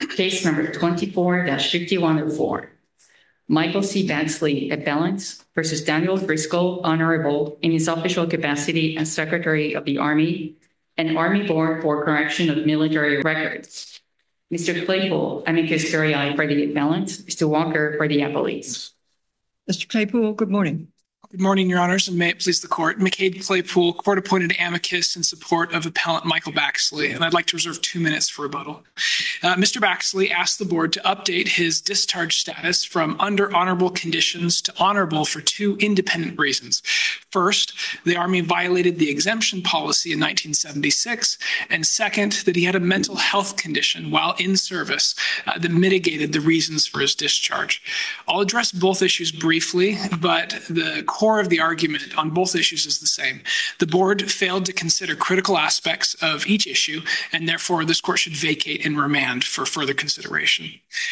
Case number 24-5104. Michael C. Baxley, appellant, versus Daniel Driscoll, Honorable, in his official capacity as Secretary of the Army and Army Board for Correction of Military Records. Mr. Claypool, amicus curiae for the appellant. Mr. Walker for the appellees. Mr. Claypool, good morning. Good morning, Your Honors, and may it please the Court. McCade Claypool, court-appointed amicus in support of appellant Michael Baxley, and I'd like to reserve 2 minutes for rebuttal. Mr. Baxley asked the Board to update his discharge status from under honorable conditions to honorable for 2 independent reasons. First, the Army violated the exemption policy in 1976, and second, that he had a mental health condition while in service that mitigated the reasons for his discharge. I'll address both issues briefly, but the core of the argument on both issues is the same. The Board failed to consider critical aspects of each issue, and therefore this Court should vacate and remand for further consideration.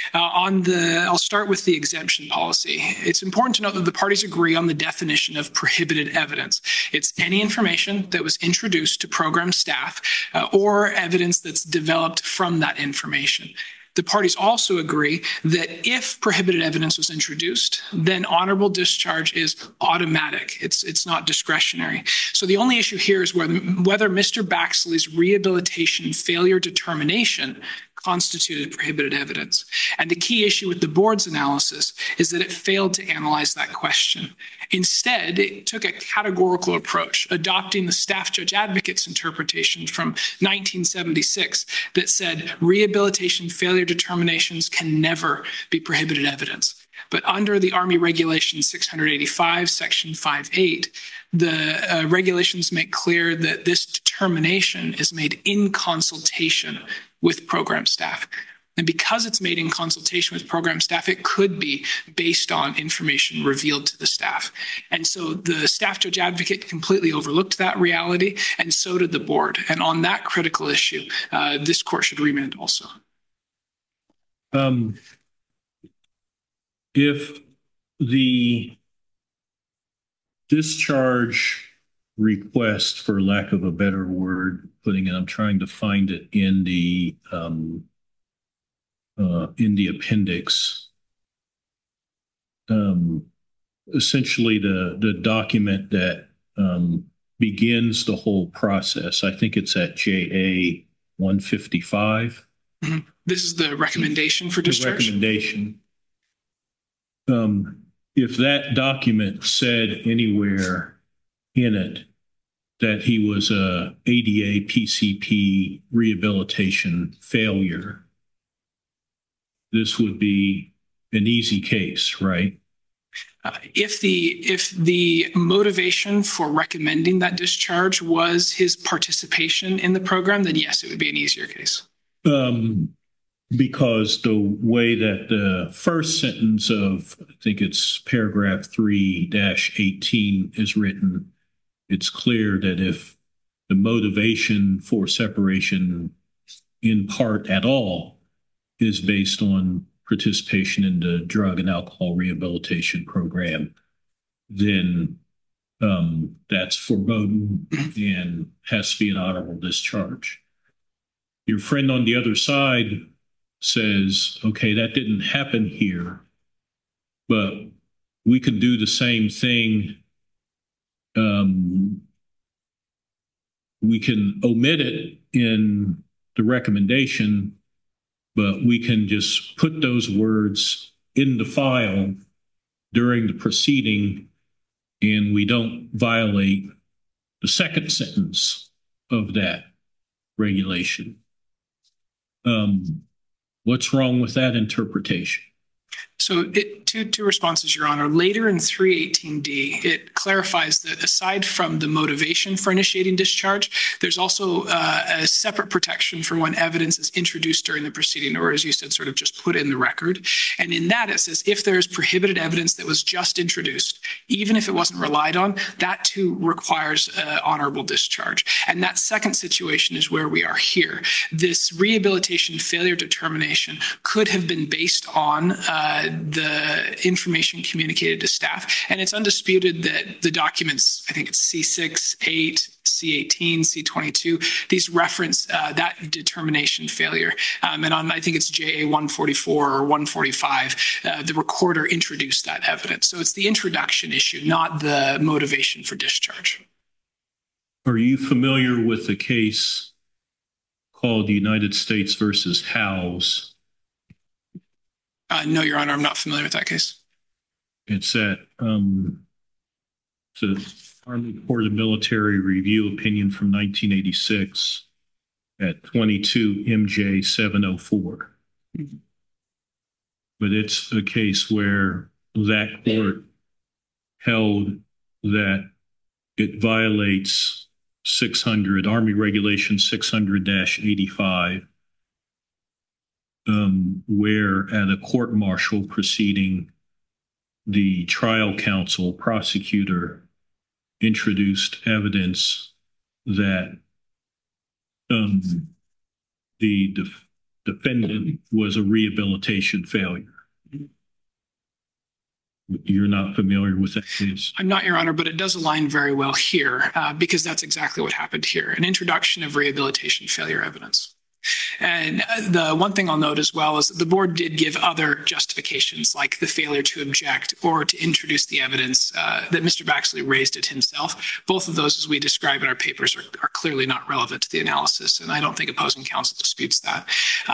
I'll start with the exemption policy. It's important to note that the parties agree on the definition of prohibited evidence. It's any information that was introduced to program staff or evidence that's developed from that information. The parties also agree that if prohibited evidence was introduced, then honorable discharge is automatic. It's not discretionary. So the only issue here is whether Mr. Baxley's rehabilitation failure determination constituted prohibited evidence. And the key issue with the Board's analysis is that it failed to analyze that question. Instead, it took a categorical approach, adopting the staff judge advocate's interpretation from 1976 that said rehabilitation failure determinations can never be prohibited evidence. But under the Army Regulation 685, Section 5.8, the regulations make clear that this determination is made in consultation with program staff. And because it's made in consultation with program staff, it could be based on information revealed to the staff. And so the staff judge advocate completely overlooked that reality, and so did the Board. And on that critical issue, this Court should remand also. If the discharge request, for lack of a better word, putting it, I'm trying to find it in the appendix. Essentially, the document that begins the whole process. I think it's at JA 155. Mm-hmm. This is the recommendation for discharge? The recommendation. If that document said anywhere in it that he was a ADA PCP rehabilitation failure, this would be an easy case, right? If the motivation for recommending that discharge was his participation in the program, then yes, it would be an easier case. Because the way that the first sentence of, I think it's paragraph 3-18 is written, it's clear that if the motivation for separation in part at all is based on participation in the drug and alcohol rehabilitation program, then that's forbidden and has to be an honorable discharge. Your friend on the other side says, okay, that didn't happen here, but we could do the same thing. We can omit it in the recommendation, but we can just put those words in the file during the proceeding, and we don't violate the second sentence of that regulation. What's wrong with that interpretation? So two responses, Your Honor. Later in 318D, it clarifies that aside from the motivation for initiating discharge, there's also a separate protection for when evidence is introduced during the proceeding, or as you said, sort of just put in the record. And in that, it says if there is prohibited evidence that was just introduced, even if it wasn't relied on, that too requires honorable discharge. And that second situation is where we are here. This rehabilitation failure determination could have been based on the information communicated to staff. And it's undisputed that the documents, I think it's C6, 8, C18, C22, these reference that determination failure. And on, I think it's JA 144 or 145, the recorder introduced that evidence. So it's the introduction issue, not the motivation for discharge. Are you familiar with the case called the United States versus Howes? No, Your Honor, I'm not familiar with that case. It's at the Army Court of Military Review opinion from 1986 at 22 MJ 704. But it's a case where that court held that it violates 600 Army Regulation 600-85, where at a court-martial proceeding, the trial counsel prosecutor introduced evidence that the defendant was a rehabilitation failure. You're not familiar with that case? I'm not, Your Honor, but it does align very well here because that's exactly what happened here, an introduction of rehabilitation failure evidence. And the one thing I'll note as well is that the board did give other justifications, like the failure to object or to introduce the evidence that Mr. Baxley raised it himself. Both of those, as we describe in our papers, are clearly not relevant to the analysis, and I don't think opposing counsel disputes that.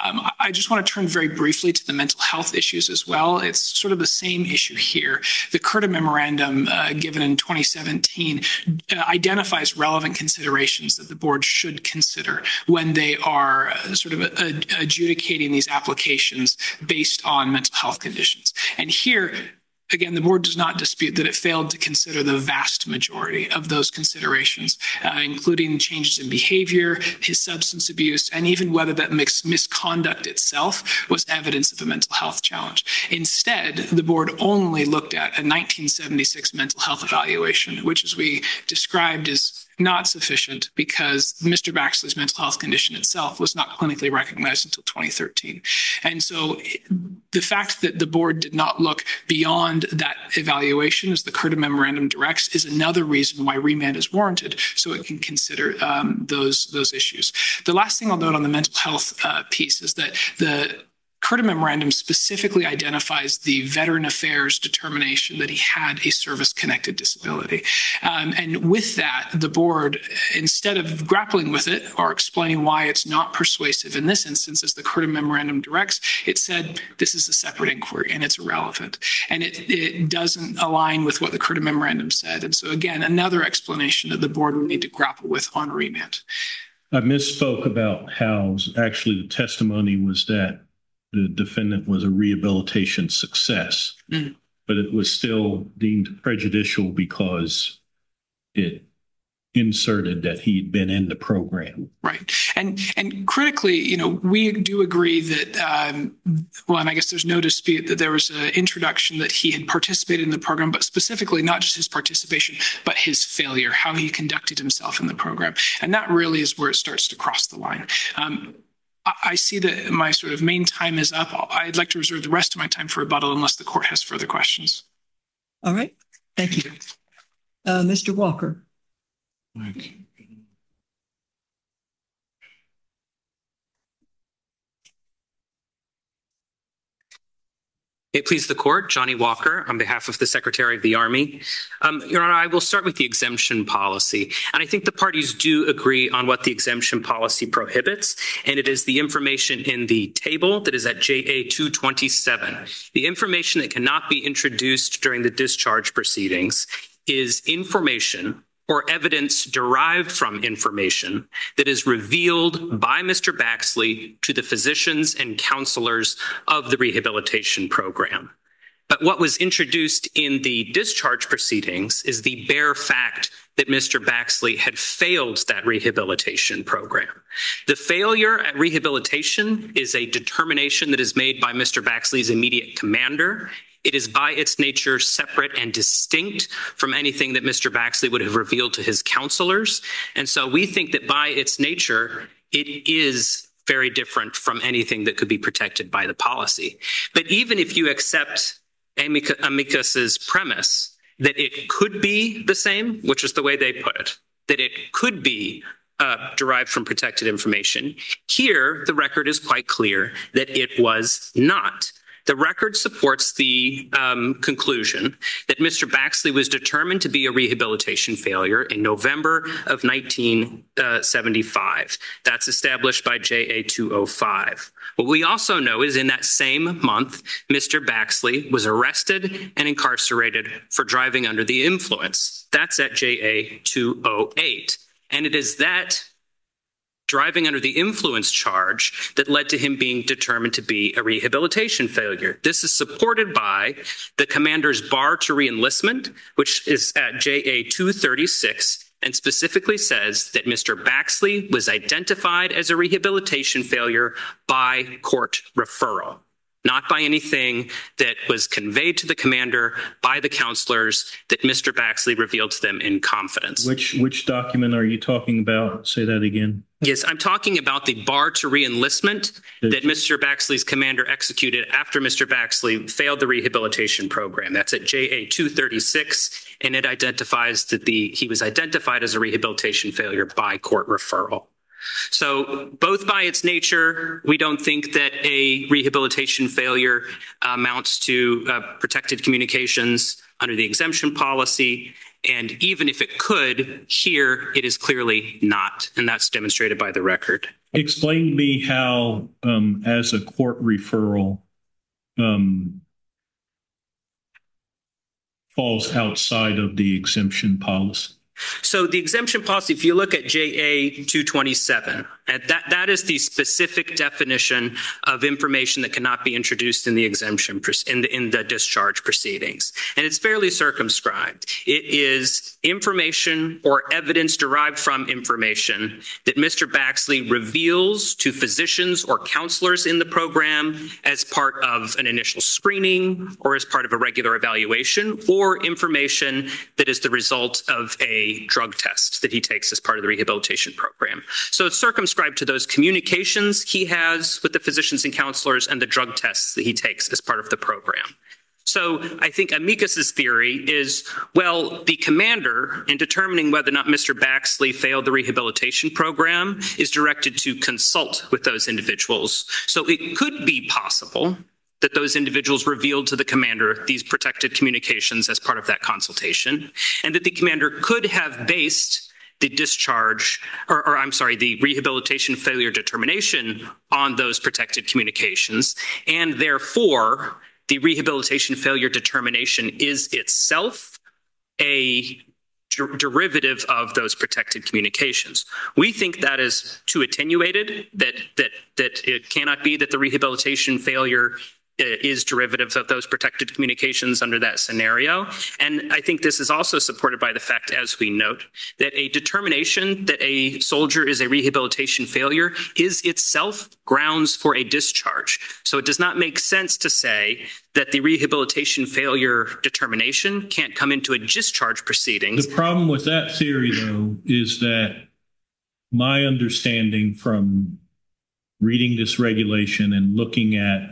I just want to turn very briefly to the mental health issues as well. It's sort of the same issue here. The CURTA memorandum given in 2017 identifies relevant considerations that the board should consider when they are sort of adjudicating these applications based on mental health conditions. And here, again, the board does not dispute that it failed to consider the vast majority of those considerations, including changes in behavior, his substance abuse, and even whether that misconduct itself was evidence of a mental health challenge. Instead, the board only looked at a 1976 mental health evaluation, which, as we described, is not sufficient because Mr. Baxley's mental health condition itself was not clinically recognized until 2013. And so the fact that the board did not look beyond that evaluation, as the CURTA memorandum directs, is another reason why remand is warranted, so it can consider those issues. The last thing I'll note on the mental health piece is that the CURTA memorandum specifically identifies the Veteran Affairs determination that he had a service-connected disability. And with that, the board, instead of grappling with it or explaining why it's not persuasive in this instance, as the CURTA memorandum directs, it said this is a separate inquiry and it's irrelevant. And it doesn't align with what the CURTA memorandum said. And so, again, another explanation that the board will need to grapple with on remand. I misspoke about Howes. Actually, the testimony was that the defendant was a rehabilitation success, but it was still deemed prejudicial because it inserted that he'd been in the program. Right. And critically, we do agree that, and I guess there's no dispute that there was an introduction that he had participated in the program, but specifically not just his participation, but his failure, how he conducted himself in the program. And that really is where it starts to cross the line. I see that my sort of main time is up. I'd like to reserve the rest of my time for rebuttal unless the court has further questions. All right. Thank you. Mr. Walker. It please the court, Johnny Walker, on behalf of the Secretary of the Army. Your Honor, I will start with the exemption policy. And I think the parties do agree on what the exemption policy prohibits. And it is the information in the table that is at JA 227. The information that cannot be introduced during the discharge proceedings is information or evidence derived from information that is revealed by Mr. Baxley to the physicians and counselors of the rehabilitation program. But what was introduced in the discharge proceedings is the bare fact that Mr. Baxley had failed that rehabilitation program. The failure at rehabilitation is a determination that is made by Mr. Baxley's immediate commander. It is by its nature separate and distinct from anything that Mr. Baxley would have revealed to his counselors. And so we think that by its nature, it is very different from anything that could be protected by the policy. But even if you accept amicus's premise that it could be the same, which is the way they put it, that it could be derived from protected information, here the record is quite clear that it was not. The record supports the conclusion that Mr. Baxley was determined to be a rehabilitation failure in November of 1975. That's established by JA 205. What we also know is in that same month, Mr. Baxley was arrested and incarcerated for driving under the influence. That's at JA 208. And it is that driving under the influence charge that led to him being determined to be a rehabilitation failure. This is supported by the commander's bar to reenlistment, which is at JA 236, and specifically says that Mr. Baxley was identified as a rehabilitation failure by court referral, not by anything that was conveyed to the commander by the counselors that Mr. Baxley revealed to them in confidence. Which document are you talking about? Say that again. Yes, I'm talking about the bar to reenlistment that Mr. Baxley's commander executed after Mr. Baxley failed the rehabilitation program. That's at JA 236, and it identifies that he was identified as a rehabilitation failure by court referral. So both by its nature, we don't think that a rehabilitation failure amounts to protected communications under the exemption policy. And even if it could, here it is clearly not. And that's demonstrated by the record. Explain to me how, as a court referral, falls outside of the exemption policy. So the exemption policy, if you look at JA 227, that is the specific definition of information that cannot be introduced in the exemption in the discharge proceedings. And it's fairly circumscribed. It is information or evidence derived from information that Mr. Baxley reveals to physicians or counselors in the program as part of an initial screening or as part of a regular evaluation, or information that is the result of a drug test that he takes as part of the rehabilitation program. So it's circumscribed to those communications he has with the physicians and counselors and the drug tests that he takes as part of the program. So I think amicus's theory is, well, the commander, in determining whether or not Mr. Baxley failed the rehabilitation program, is directed to consult with those individuals. So it could be possible that those individuals revealed to the commander these protected communications as part of that consultation, and that the commander could have based the discharge, the rehabilitation failure determination on those protected communications, and therefore the rehabilitation failure determination is itself a derivative of those protected communications. We think that is too attenuated, that it cannot be that the rehabilitation failure is derivative of those protected communications under that scenario. And I think this is also supported by the fact, as we note, that a determination that a soldier is a rehabilitation failure is itself grounds for a discharge. So it does not make sense to say that the rehabilitation failure determination can't come into a discharge proceedings. The problem with that theory, though, is that my understanding from reading this regulation and looking at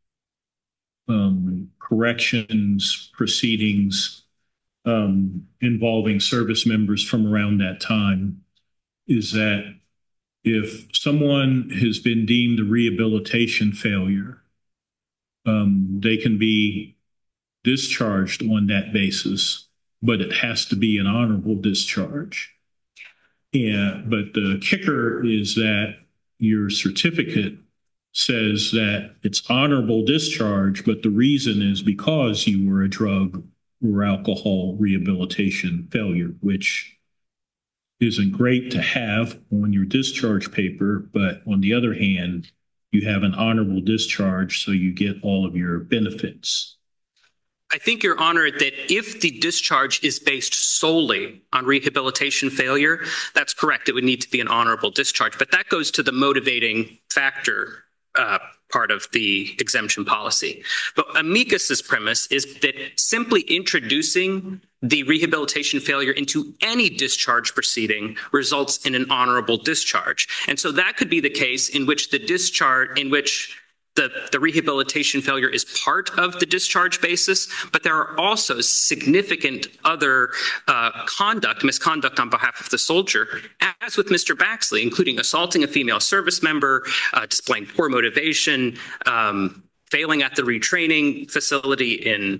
corrections proceedings involving service members from around that time is that if someone has been deemed a rehabilitation failure, they can be discharged on that basis, but it has to be an honorable discharge. But the kicker is that your certificate says that it's honorable discharge, but the reason is because you were a drug or alcohol rehabilitation failure, which isn't great to have on your discharge paper. But on the other hand, you have an honorable discharge, so you get all of your benefits. I think, Your Honor, that if the discharge is based solely on rehabilitation failure, that's correct. It would need to be an honorable discharge, but that goes to the motivating factor part of the exemption policy. But amicus's premise is that simply introducing the rehabilitation failure into any discharge proceeding results in an honorable discharge. And so that could be the case in which the rehabilitation failure is part of the discharge basis, but there are also significant other misconduct on behalf of the soldier, as with Mr. Baxley, including assaulting a female service member, displaying poor motivation, failing at the retraining facility in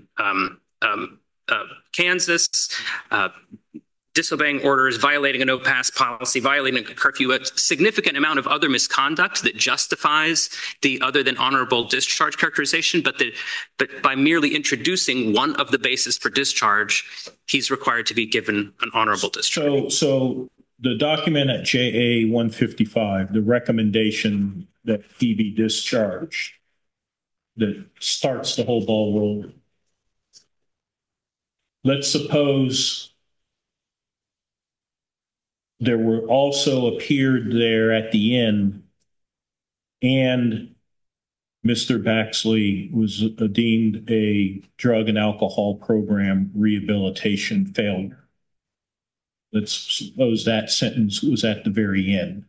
Kansas, disobeying orders, violating a no-pass policy, violating a curfew, a significant amount of other misconduct that justifies the other than honorable discharge characterization. But by merely introducing one of the bases for discharge, he's required to be given an honorable discharge. So the document at JA 155, the recommendation that he be discharged, that starts the whole ball rolling. Let's suppose there were also appeared there at the end, and Mr. Baxley was deemed a drug and alcohol program rehabilitation failure. Let's suppose that sentence was at the very end.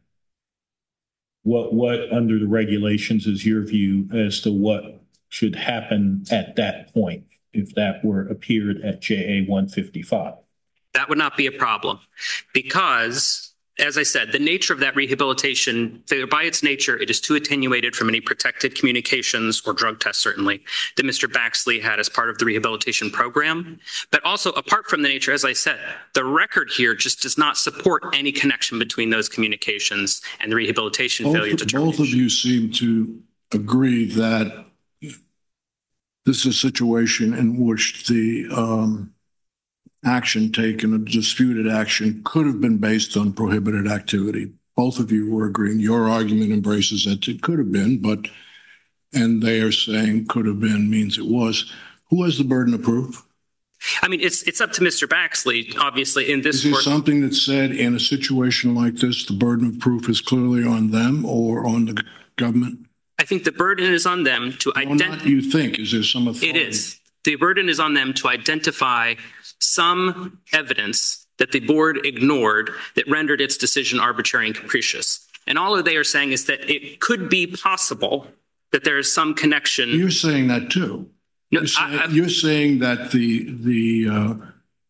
What under the regulations is your view as to what should happen at that point if that were appeared at JA 155? That would not be a problem because, as I said, the nature of that rehabilitation failure, by its nature, it is too attenuated from any protected communications or drug tests, certainly, that Mr. Baxley had as part of the rehabilitation program. But also, apart from the nature, as I said, the record here just does not support any connection between those communications and the rehabilitation failure determination. Both of you seem to agree that this is a situation in which the action taken, a disputed action, could have been based on prohibited activity. Both of you were agreeing. Your argument embraces that it could have been, and they are saying could have been means it was. Who has the burden of proof? I mean, it's up to Mr. Baxley, obviously, in this court. Is there something that said in a situation like this, the burden of proof is clearly on them or on the government? I think the burden is on them to identify. You think? Is there some authority? It is. The burden is on them to identify some evidence that the board ignored that rendered its decision arbitrary and capricious. And all they are saying is that it could be possible that there is some connection. You're saying that too. No, you're saying that the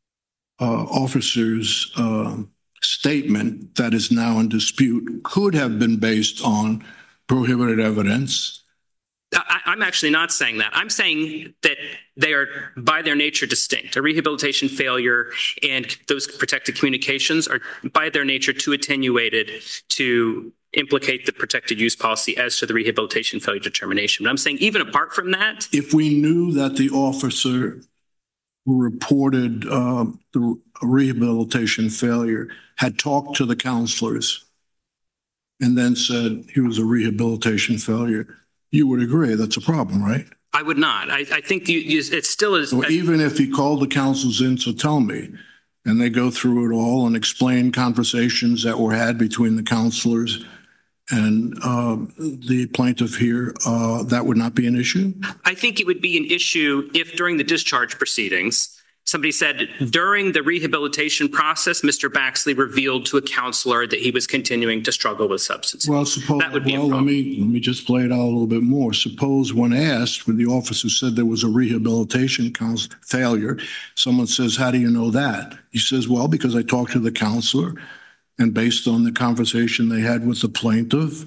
officer's statement that is now in dispute could have been based on prohibited evidence. I'm actually not saying that. I'm saying that they are, by their nature, distinct. A rehabilitation failure and those protected communications are, by their nature, too attenuated to implicate the protected use policy as to the rehabilitation failure determination. But I'm saying even apart from that. If we knew that the officer who reported the rehabilitation failure had talked to the counselors and then said he was a rehabilitation failure, you would agree that's a problem, right? I would not. I think it still is. So even if he called the counselors in to tell me, and they go through it all and explain conversations that were had between the counselors and the plaintiff here, that would not be an issue? I think it would be an issue if during the discharge proceedings, somebody said during the rehabilitation process, Mr. Baxley revealed to a counselor that he was continuing to struggle with substance. Well, let me just play it out a little bit more. Suppose when asked, when the officer said there was a rehabilitation failure, someone says, "How do you know that?" He says, "Well, because I talked to the counselor, and based on the conversation they had with the plaintiff,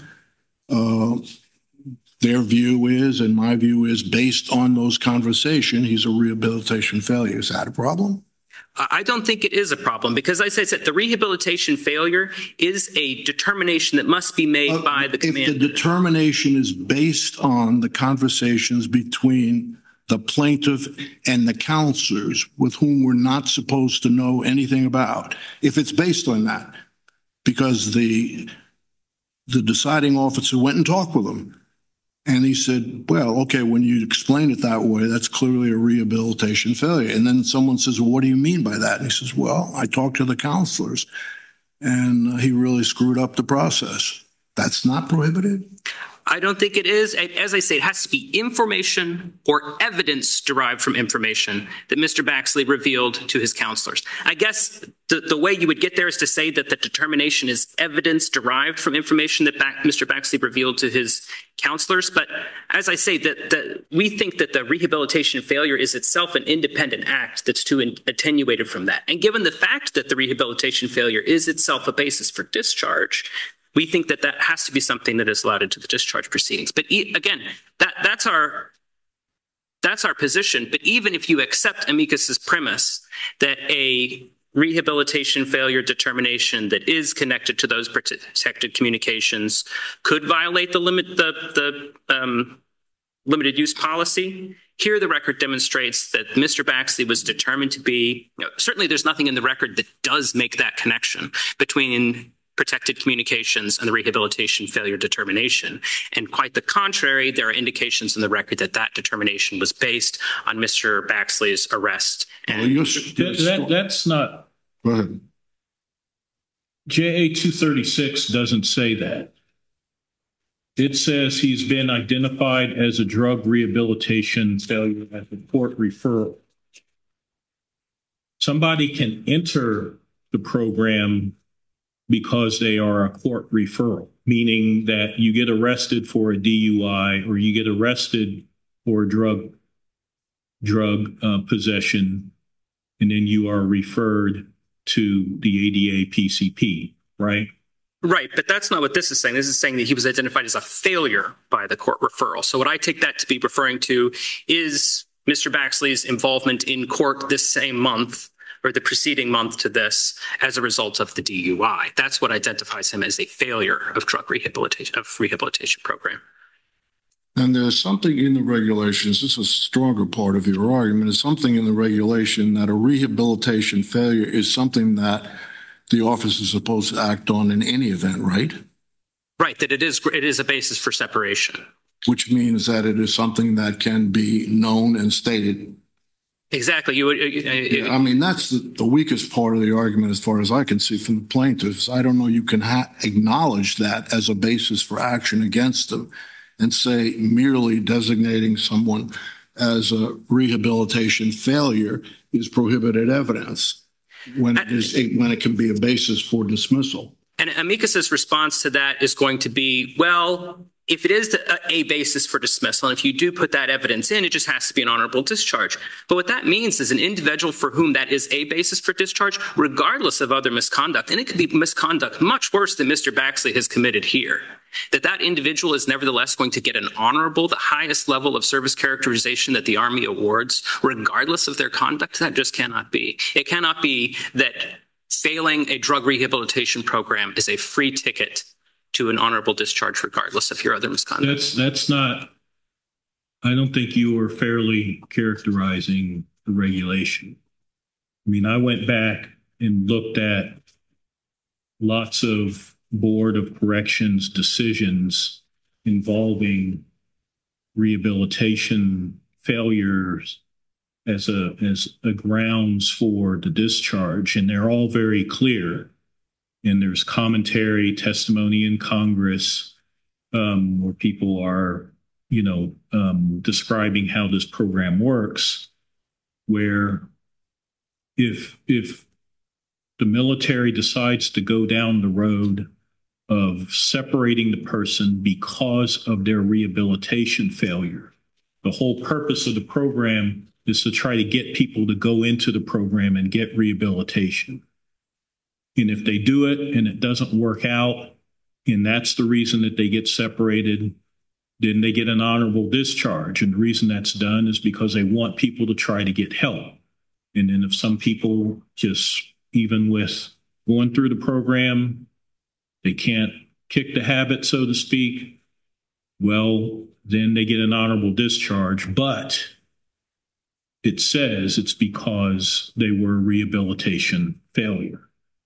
their view is, and my view is, based on those conversations, he's a rehabilitation failure." Is that a problem? I don't think it is a problem because, as I said, the rehabilitation failure is a determination that must be made by the commander. If the determination is based on the conversations between the plaintiff and the counselors with whom we're not supposed to know anything about, if it's based on that, because the deciding officer went and talked with them, and he said, "Well, okay, when you explain it that way, that's clearly a rehabilitation failure." And then someone says, "Well, what do you mean by that?" And he says, "Well, I talked to the counselors, and he really screwed up the process." That's not prohibited? I don't think it is. As I say, it has to be information or evidence derived from information that Mr. Baxley revealed to his counselors. I guess the way you would get there is to say that the determination is evidence derived from information that Mr. Baxley revealed to his counselors. But as I say, that we think that the rehabilitation failure is itself an independent act that's too attenuated from that. And given the fact that the rehabilitation failure is itself a basis for discharge, we think that that has to be something that is allowed into the discharge proceedings. But again, that's our position. But even if you accept amicus's premise that a rehabilitation failure determination that is connected to those protected communications could violate the limited use policy, here the record demonstrates that Mr. Baxley was determined to be, certainly there's nothing in the record that does make that connection between protected communications and the rehabilitation failure determination. And quite the contrary, there are indications in the record that that determination was based on Mr. Baxley's arrest. And that's not. Go ahead. JA 236 doesn't say that. It says he's been identified as a drug rehabilitation failure at the court referral. Somebody can enter the program because they are a court referral, meaning that you get arrested for a DUI or you get arrested for drug possession, and then you are referred to the ADA PCP, right? Right, but that's not what this is saying. This is saying that he was identified as a failure by the court referral. So what I take that to be referring to is Mr. Baxley's involvement in court this same month or the preceding month to this as a result of the DUI. That's what identifies him as a failure of rehabilitation program. And there's something in the regulations, this is a stronger part of your argument, is something in the regulation that a rehabilitation failure is something that the office is supposed to act on in any event, right? Right, that it is a basis for separation. Which means that it is something that can be known and stated. Exactly. I mean, that's the weakest part of the argument as far as I can see from the plaintiffs. I don't know you can acknowledge that as a basis for action against them and say merely designating someone as a rehabilitation failure is prohibited evidence when it can be a basis for dismissal. And amicus's response to that is going to be, well, if it is a basis for dismissal, and if you do put that evidence in, it just has to be an honorable discharge. But what that means is an individual for whom that is a basis for discharge, regardless of other misconduct, and it could be misconduct much worse than Mr. Baxley has committed here, that individual is nevertheless going to get an honorable, the highest level of service characterization that the Army awards, regardless of their conduct. That just cannot be. It cannot be that failing a drug rehabilitation program is a free ticket to an honorable discharge, regardless of your other misconduct. That's not, I don't think you were fairly characterizing the regulation. I mean, I went back and looked at lots of Board of Corrections decisions involving rehabilitation failures as a grounds for the discharge, and they're all very clear. And there's commentary, testimony in Congress, where people are, describing how this program works, where if the military decides to go down the road of separating the person because of their rehabilitation failure, the whole purpose of the program is to try to get people to go into the program and get rehabilitation. And if they do it and it doesn't work out, and that's the reason that they get separated, then they get an honorable discharge. And the reason that's done is because they want people to try to get help. And then if some people just, even with going through the program, they can't kick the habit, so to speak, well, then they get an honorable discharge. But it says it's because they were a rehabilitation failure.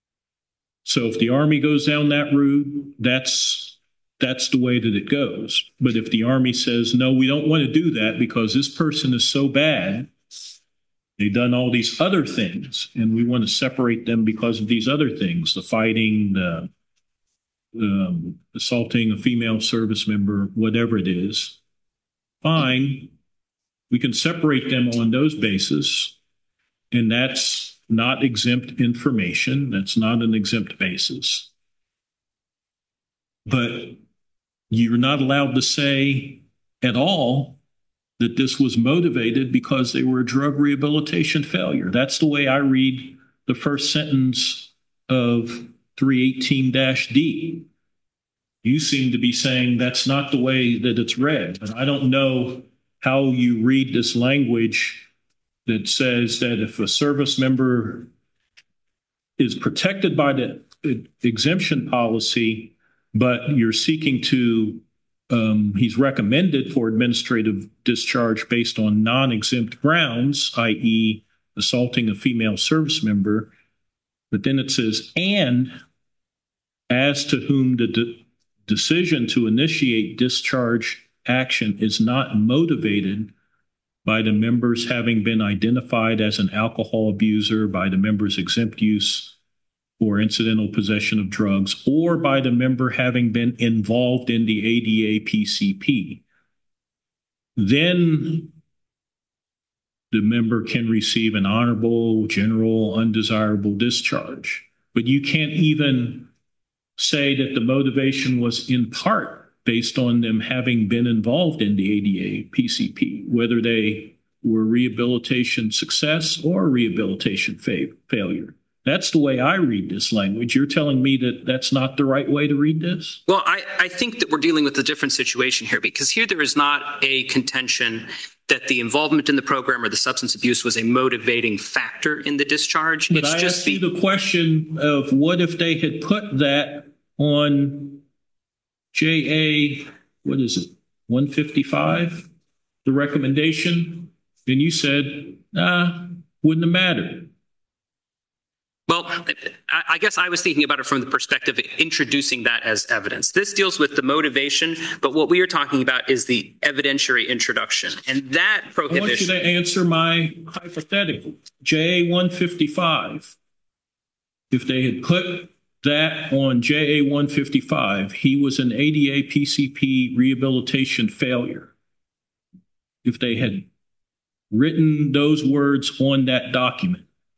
So if the Army goes down that route, that's the way that it goes. But if the Army says, no, we don't want to do that because this person is so bad, they've done all these other things, and we want to separate them because of these other things, the fighting, the assaulting a female service member, whatever it is, fine. We can separate them on those bases, and that's not exempt information. That's not an exempt basis. But you're not allowed to say at all that this was motivated because they were a drug rehabilitation failure. That's the way I read the first sentence of 318-D. You seem to be saying that's not the way that it's read, but I don't know how you read this language that says that if a service member is protected by the exemption policy, but you're seeking to, he's recommended for administrative discharge based on non-exempt grounds, i.e. assaulting a female service member, but then it says, and as to whom the decision to initiate discharge action is not motivated by the members having been identified as an alcohol abuser, by the member's exempt use or incidental possession of drugs, or by the member having been involved in the ADA PCP. Then the member can receive an honorable, general, undesirable discharge. But you can't even say that the motivation was in part based on them having been involved in the ADA PCP, whether they were rehabilitation success or rehabilitation failure. That's the way I read this language. You're telling me that that's not the right way to read this? Well, I think that we're dealing with a different situation here, because here there is not a contention that the involvement in the program or the substance abuse was a motivating factor in the discharge. But I asked you the question of what if they had put that on JA, what is it, 155, the recommendation, and you said, wouldn't have mattered. Well, I guess I was thinking about it from the perspective of introducing that as evidence. This deals with the motivation, but what we are talking about is the evidentiary introduction, and that prohibition. I want you to answer my hypothetical. JA 155, if they had put that on JA 155, he was an ADA PCP rehabilitation failure. If they had written those words on that document,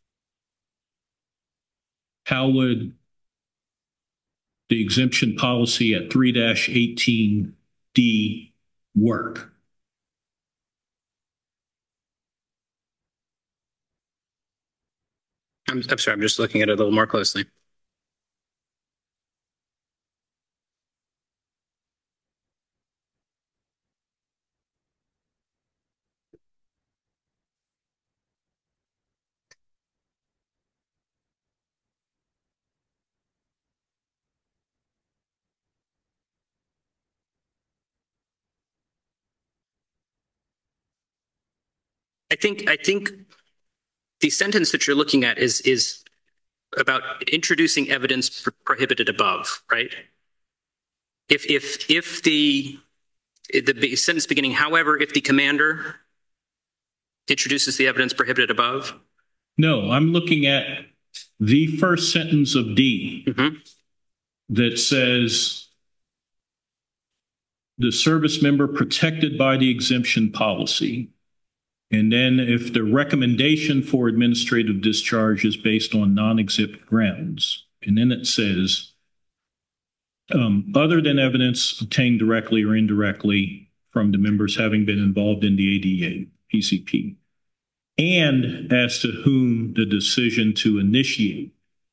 how would the exemption policy at 3-18D work? I'm sorry, I'm just looking at it a little more closely. I think the sentence that you're looking at is about introducing evidence prohibited above, right? If the sentence beginning, however, if the commander introduces the evidence prohibited above. No, I'm looking at the first sentence of D that says the service member protected by the exemption policy. And then if the recommendation for administrative discharge is based on non-exempt grounds, and then it says, other than evidence obtained directly or indirectly from the members having been involved in the ADA PCP, and as to whom the decision to initiate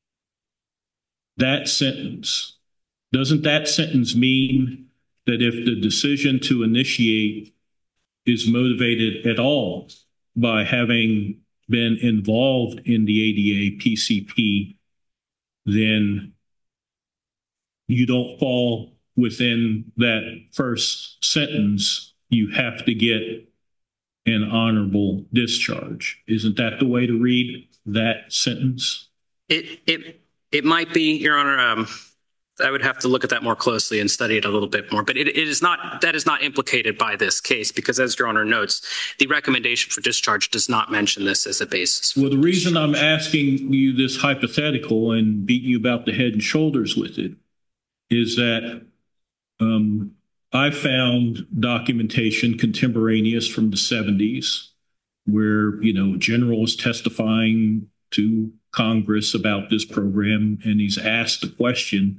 that sentence, doesn't that sentence mean that if the decision to initiate is motivated at all by having been involved in the ADA PCP, then you don't fall within that first sentence. You have to get an honorable discharge. Isn't that the way to read that sentence? It might be, Your Honor. I would have to look at that more closely and study it a little bit more. But it is not, that is not implicated by this case, because as Your Honor notes, the recommendation for discharge does not mention this as a basis. Well, the reason I'm asking you this hypothetical and beating you about the head and shoulders with it is that I found documentation contemporaneous from the 70s where, a general is testifying to Congress about this program, and he's asked the question,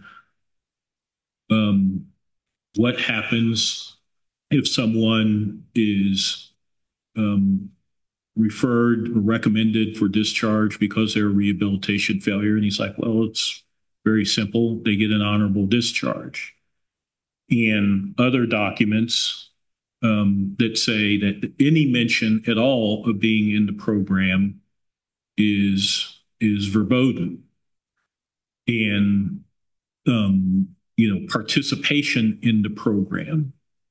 what happens if someone is referred or recommended for discharge because they're a rehabilitation failure? And he's like, well, it's very simple. They get an honorable discharge. And other documents that say that any mention at all of being in the program is verboten. And, participation in the program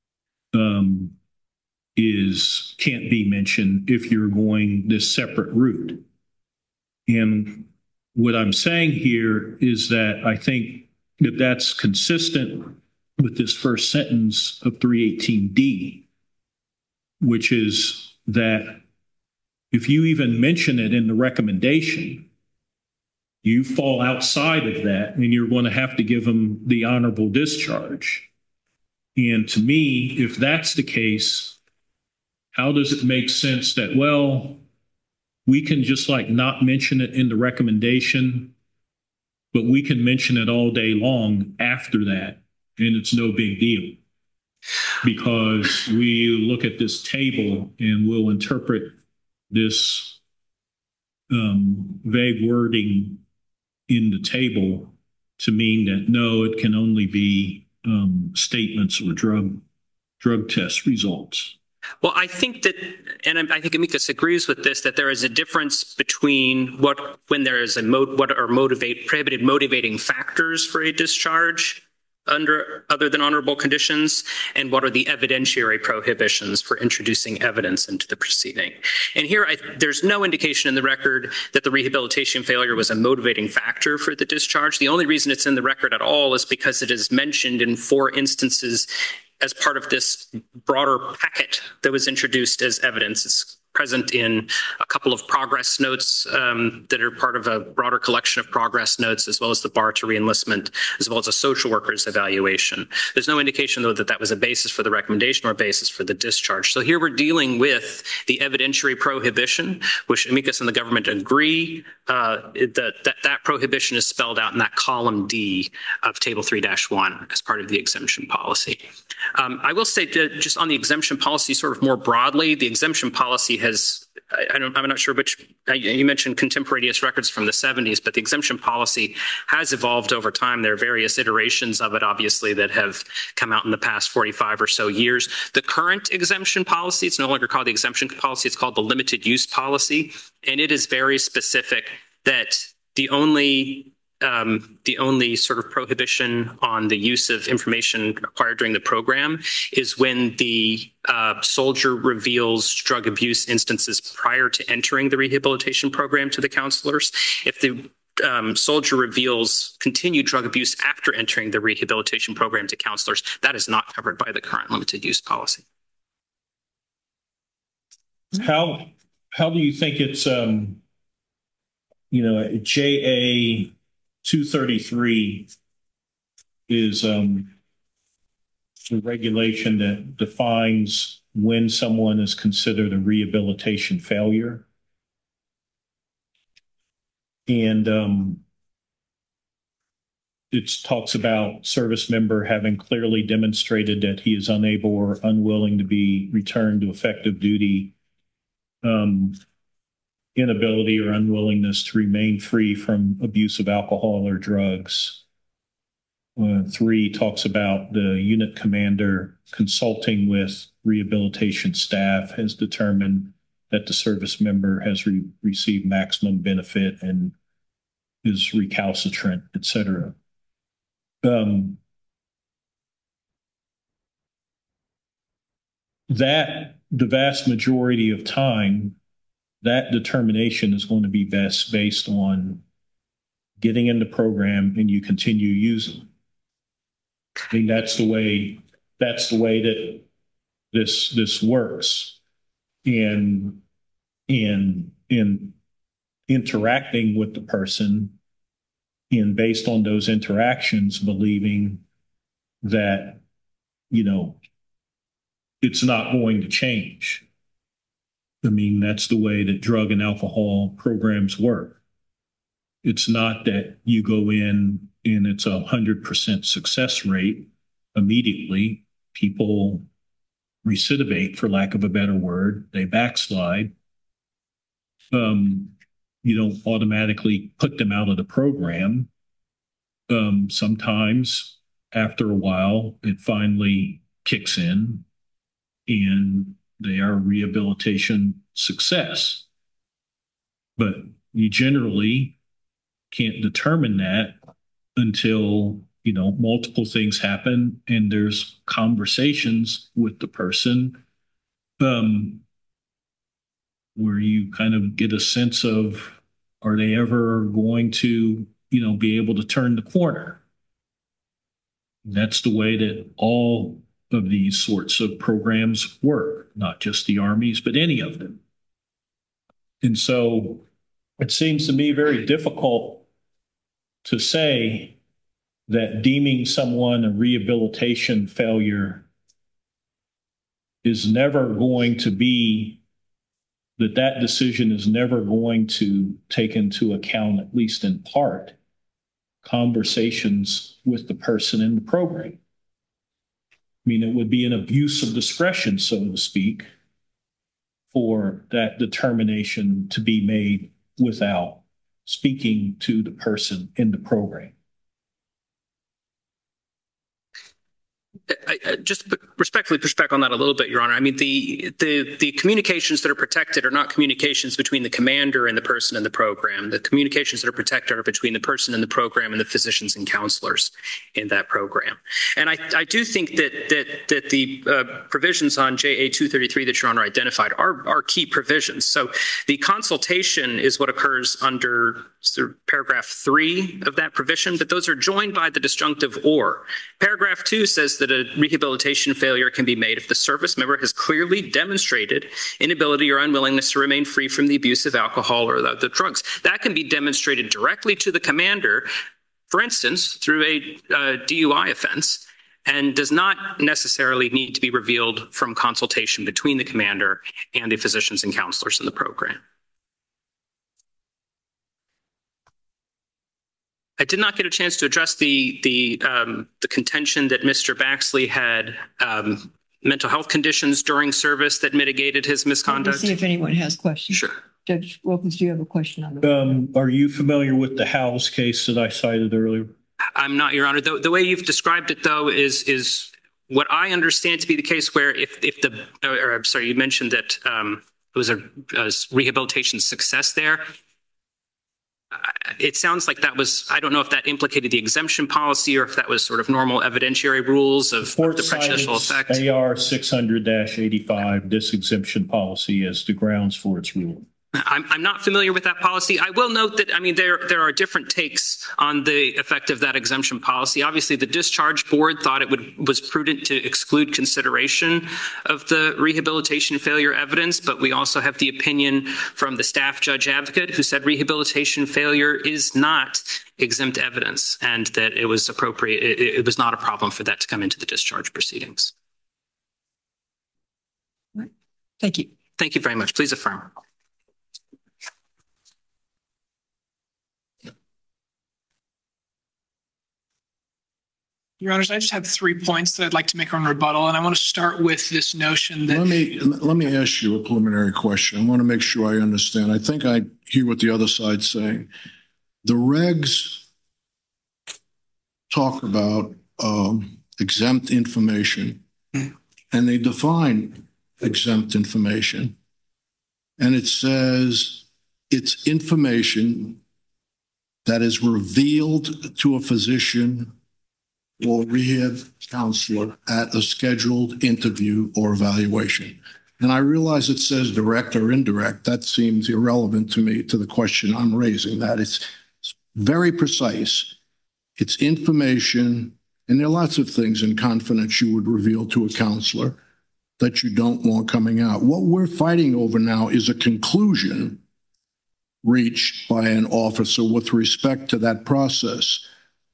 can't be mentioned if you're going this separate route. And what I'm saying here is that I think that that's consistent with this first sentence of 318D, which is that if you even mention it in the recommendation, you fall outside of that and you're going to have to give them the honorable discharge. And to me, if that's the case, how does it make sense that, well, we can just not mention it in the recommendation, but we can mention it all day long after that, and it's no big deal? Because we look at this table and we'll interpret this vague wording in the table to mean that no, it can only be statements or drug test results. Well, I think that, and I think Amicus agrees with this, that there is a difference between when there is what are prohibited motivating factors for a discharge other than honorable conditions, and what are the evidentiary prohibitions for introducing evidence into the proceeding. And here, there's no indication in the record that the rehabilitation failure was a motivating factor for the discharge. The only reason it's in the record at all is because it is mentioned in 4 instances as part of this broader packet that was introduced as evidence. It's present in a couple of progress notes that are part of a broader collection of progress notes, as well as the bar to reenlistment, as well as a social worker's evaluation. There's no indication, though, that that was a basis for the recommendation or a basis for the discharge. So here we're dealing with the evidentiary prohibition, which Amicus and the government agree that prohibition is spelled out in that column D of Table 3-1 as part of the exemption policy. I will say that just on the exemption policy, sort of more broadly, the exemption policy has, I'm not sure which, you mentioned contemporaneous records from the 70s, but the exemption policy has evolved over time. There are various iterations of it, obviously, that have come out in the past 45 or so years. The current exemption policy, it's no longer called the exemption policy, it's called the limited use policy. And it is very specific that the only sort of prohibition on the use of information acquired during the program is when the soldier reveals drug abuse instances prior to entering the rehabilitation program to the counselors. If the soldier reveals continued drug abuse after entering the rehabilitation program to counselors, that is not covered by the current limited use policy. How do you think it's, JA 233 is the regulation that defines when someone is considered a rehabilitation failure. And it talks about service member having clearly demonstrated that he is unable or unwilling to be returned to effective duty, inability or unwillingness to remain free from abuse of alcohol or drugs. 3 talks about the unit commander consulting with rehabilitation staff has determined that the service member has received maximum benefit and is recalcitrant, etc. That the vast majority of time, that determination is going to be best based on getting in the program and you continue using. I mean, that's the way that this works. And in interacting with the person, and based on those interactions, believing that, it's not going to change. I mean, that's the way that drug and alcohol programs work. It's not that you go in and it's 100% success rate immediately. People recidivate, for lack of a better word. They backslide. You don't automatically put them out of the program. Sometimes after a while, it finally kicks in and they are a rehabilitation success. But you generally can't determine that until, multiple things happen and there's conversations with the person where you kind of get a sense of, are they ever going to, be able to turn the corner? And that's the way that all of these sorts of programs work, not just the Army's, but any of them. And so it seems to me very difficult to say that deeming someone a rehabilitation failure is never going to be, that decision is never going to take into account, at least in part, conversations with the person in the program. I mean, it would be an abuse of discretion, so to speak, for that determination to be made without speaking to the person in the program. I just respectfully push back on that a little bit, Your Honor. I mean, the communications that are protected are not communications between the commander and the person in the program. The communications that are protected are between the person in the program and the physicians and counselors in that program. And I do think that the provisions on JA 233 that Your Honor identified are key provisions. So the consultation is what occurs under paragraph 3 of that provision, but those are joined by the disjunctive or. Paragraph 2 says that a rehabilitation failure can be made if the service member has clearly demonstrated inability or unwillingness to remain free from the abuse of alcohol or the drugs. That can be demonstrated directly to the commander, for instance, through a DUI offense, and does not necessarily need to be revealed from consultation between the commander and the physicians and counselors in the program. I did not get a chance to address the contention that Mr. Baxley had mental health conditions during service that mitigated his misconduct. Let's see if anyone has questions. Sure. Judge Wilkins, do you have a question on the Are you familiar with the Howes case that I cited earlier? I'm not, Your Honor. The way you've described it, though, is what I understand to be the case where you mentioned that it was a rehabilitation success there. It sounds like that was, I don't know if that implicated the exemption policy or if that was sort of normal evidentiary rules of the prejudicial effect. AR 600-85, this exemption policy as the grounds for its ruling. I'm not familiar with that policy. I will note that, I mean, there are different takes on the effect of that exemption policy. Obviously, the discharge board thought it was prudent to exclude consideration of the rehabilitation failure evidence, but we also have the opinion from the staff judge advocate who said rehabilitation failure is not exempt evidence and that it was appropriate. It was not a problem for that to come into the discharge proceedings. Thank you. Thank you very much. Please affirm. Your Honors, I just have 3 points that I'd like to make on rebuttal, and I want to start with this notion that... Let me ask you a preliminary question. I want to make sure I understand. I think I hear what the other side's saying. The regs talk about exempt information, and they define exempt information, and it says it's information that is revealed to a physician or rehab counselor at a scheduled interview or evaluation. And I realize it says direct or indirect. That seems irrelevant to me, to the question I'm raising, that it's very precise. It's information, and there are lots of things in confidence you would reveal to a counselor that you don't want coming out. What we're fighting over now is a conclusion reached by an officer with respect to that process.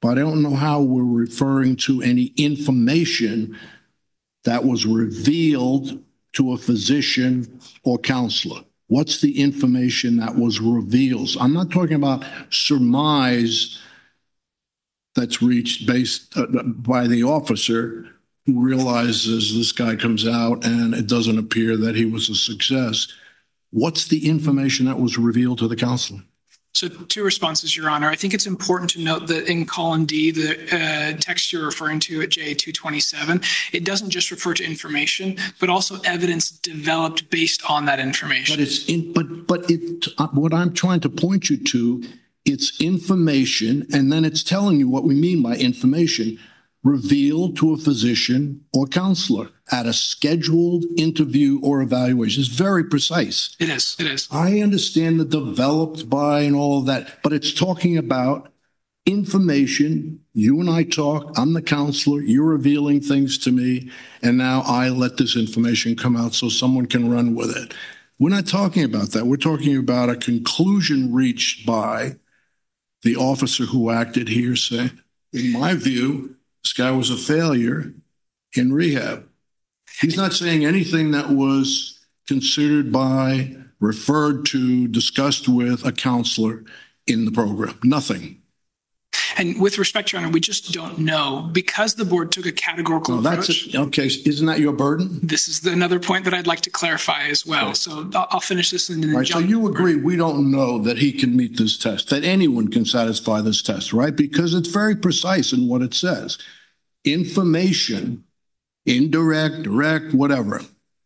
but I don't know how we're referring to any information that was revealed to a physician or counselor. What's the information that was revealed? I'm not talking about surmise that's reached based by the officer who realizes this guy comes out and it doesn't appear that he was a success. What's the information that was revealed to the counselor? So 2 responses, Your Honor. I think it's important to note that in column D, the text you're referring to at J227, it doesn't just refer to information, but also evidence developed based on that information. What I'm trying to point you to, it's information, and then it's telling you what we mean by information revealed to a physician or counselor at a scheduled interview or evaluation. It's very precise. It is. It is. I understand the developed by and all of that, but it's talking about information. You and I talk, I'm the counselor, you're revealing things to me, and now I let this information come out so someone can run with it. We're not talking about that. We're talking about a conclusion reached by the officer who acted here saying, in my view, this guy was a failure in rehab. He's not saying anything that was considered by, referred to, discussed with a counselor in the program. Nothing. And with respect, Your Honor, we just don't know because the board took a categorical approach. Okay, isn't that your burden? This is another point that I'd like to clarify as well. Okay. So I'll finish this and then jump. So you agree we don't know that he can meet this test, that anyone can satisfy this test, right? Because it's very precise in what it says. Information, indirect, direct, whatever,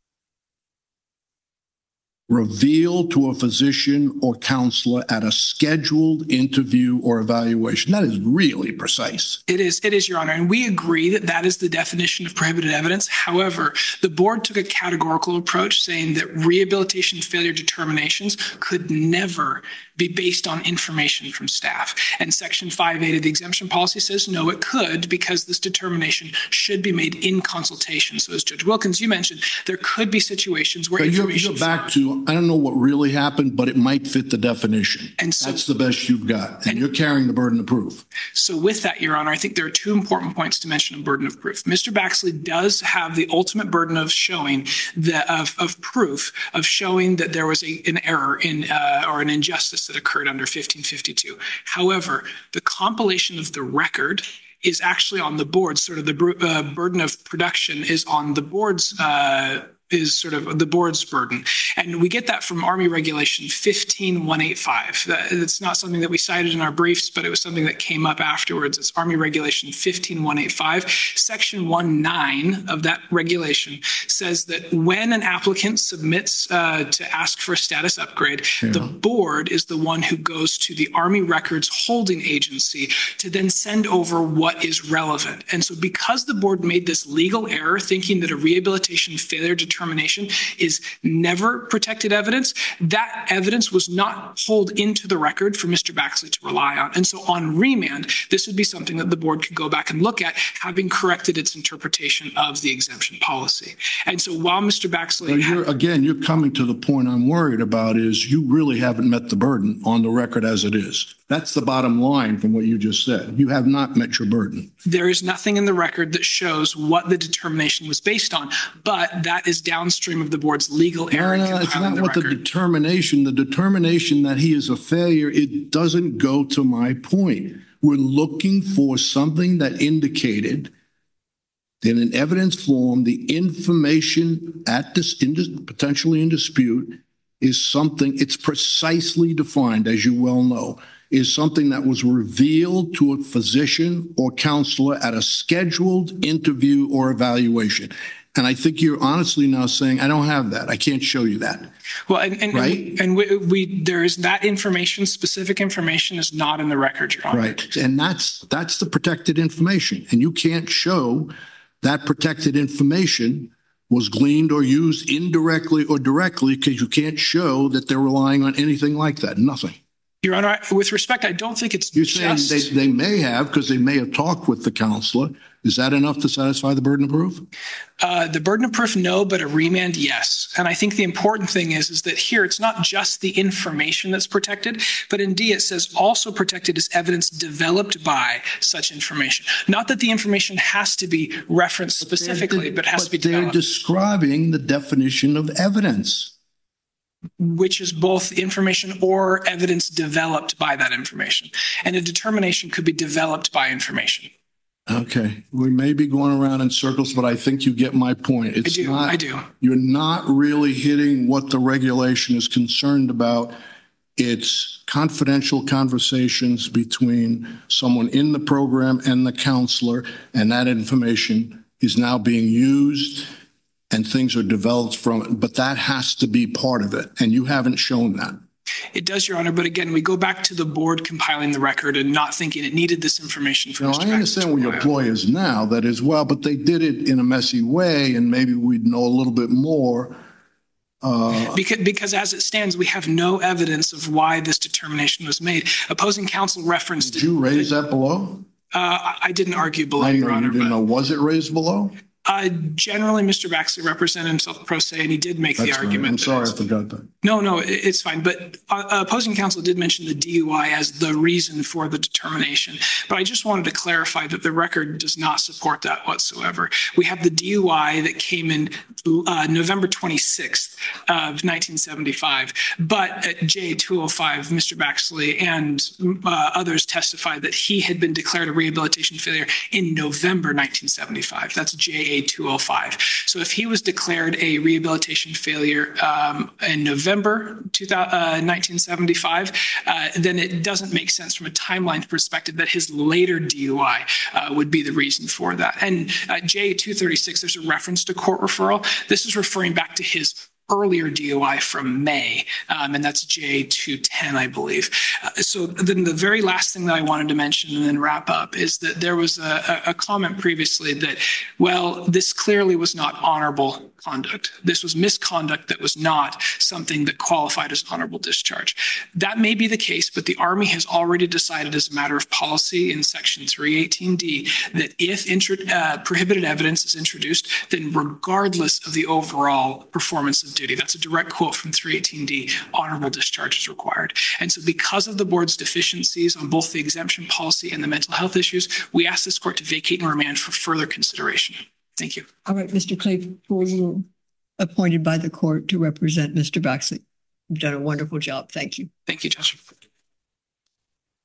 revealed to a physician or counselor at a scheduled interview or evaluation. That is really precise. It is, Your Honor. And we agree that that is the definition of prohibited evidence. However, the board took a categorical approach saying that rehabilitation failure determinations could never be based on information from staff. And Section 5A of the exemption policy says, no, it could, because this determination should be made in consultation. So as Judge Wilkins, you mentioned, there could be situations where information... You're back to, I don't know what really happened, but it might fit the definition. And so, that's the best you've got. And you're carrying the burden of proof. So with that, Your Honor, I think there are 2 important points to mention on burden of proof. Mr. Baxley does have the ultimate burden of showing of proof of showing that there was an error in or an injustice that occurred under 1552. However, the compilation of the record is actually on the board. Sort of the burden of production is on the board's is sort of the board's burden. And we get that from Army Regulation 15185. It's not something that we cited in our briefs, but it was something that came up afterwards. It's Army Regulation 15185. Section 19 of that regulation says that when an applicant submits to ask for a status upgrade, the board is the one who goes to the Army Records Holding Agency to then send over what is relevant. And so because the board made this legal error, thinking that a rehabilitation failure determination is never protected evidence, that evidence was not pulled into the record for Mr. Baxley to rely on. And so on remand, this would be something that the board could go back and look at, having corrected its interpretation of the exemption policy. And so while Mr. Baxley... You're coming to the point I'm worried about is you really haven't met the burden on the record as it is. That's the bottom line from what you just said. You have not met your burden. There is nothing in the record that shows what the determination was based on, but that is downstream of the board's legal error. No, it's not what the determination that he is a failure, it doesn't go to my point. We're looking for something that indicated in an evidence form, the information at this potentially in dispute is something, it's precisely defined, as you well know, is something that was revealed to a physician or counselor at a scheduled interview or evaluation. And I think you're honestly now saying, I don't have that. I can't show you that. Well, we there is that information, specific information is not in the record, Your Honor. Right. And that's the protected information. And you can't show that protected information was gleaned or used indirectly or directly because you can't show that they're relying on anything like that. Nothing. Your Honor, with respect, I don't think it's You're saying they may have, because they may have talked with the counselor. Is that enough to satisfy the burden of proof? The burden of proof, no, but a remand, yes. And I think the important thing is that here it's not just the information that's protected, but in D it says also protected is evidence developed by such information. Not that the information has to be referenced specifically, but has to be developed. They're describing the definition of evidence. Which is both information or evidence developed by that information. And a determination could be developed by information. Okay, we may be going around in circles, but I think you get my point. I do. You're not really hitting what the regulation is concerned about. It's confidential conversations between someone in the program and the counselor, and that information is now being used and things are developed from it. But that has to be part of it, and you haven't shown that. It does, Your Honor, but again, we go back to the board compiling the record and not thinking it needed this information for Mr. I understand where your ploy is now, that is, well, but they did it in a messy way, and maybe we'd know a little bit more. Because as it stands, we have no evidence of why this determination was made. Opposing counsel referenced... Did you raise that below? I didn't argue below, I know Your Honor. You didn't know. Was it raised below? Generally, Mr. Baxley represented himself pro se, and he did make the argument. Right. I'm sorry, I forgot that. No, it's fine. But opposing counsel did mention the DUI as the reason for the determination. But I just wanted to clarify that the record does not support that whatsoever. We have the DUI that came in November 26th of 1975. But at J205, Mr. Baxley and others testified that he had been declared a rehabilitation failure in November 1975. That's JA205. So if he was declared a rehabilitation failure in November 1975, then it doesn't make sense from a timeline perspective that his later DUI would be the reason for that. And JA236, there's a reference to court referral. This is referring back to his earlier DUI from May, and that's J210, I believe. So then the very last thing that I wanted to mention and then wrap up is that there was a comment previously that, well, this clearly was not honorable conduct. This was misconduct that was not something that qualified as honorable discharge. That may be the case, but the Army has already decided as a matter of policy in Section 318D that if prohibited evidence is introduced, then regardless of the overall performance of duty, that's a direct quote from 318D, honorable discharge is required. And so because of the board's deficiencies on both the exemption policy and the mental health issues, we ask this court to vacate and remand for further consideration. Thank you. All right, Mr. Claypool, you're appointed by the court to represent Mr. Baxley. You've done a wonderful job. Thank you. Thank you, Judge.